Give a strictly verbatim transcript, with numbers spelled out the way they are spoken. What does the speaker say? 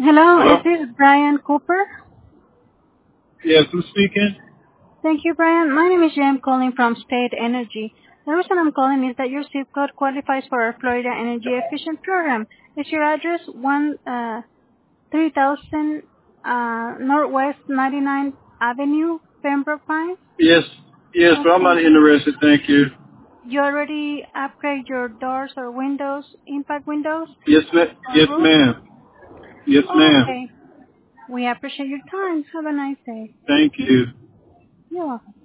Hello, is Hello? this Brian Cooper? Yes, who's speaking? Thank you, Brian. My name is Jem calling from State Energy. The reason I'm calling is that your zip code qualifies for our Florida Energy Efficient Program. Is your address one uh, three thousand uh, Northwest ninety-ninth Avenue, Pembroke Pines? Yes, yes, but I'm Okay. not interested, thank you. You already upgrade your doors or windows, impact windows Yes, ma- or yes, roof? ma'am. Yes, ma'am. Okay. We appreciate your time. Have a nice day. Thank you. You're welcome.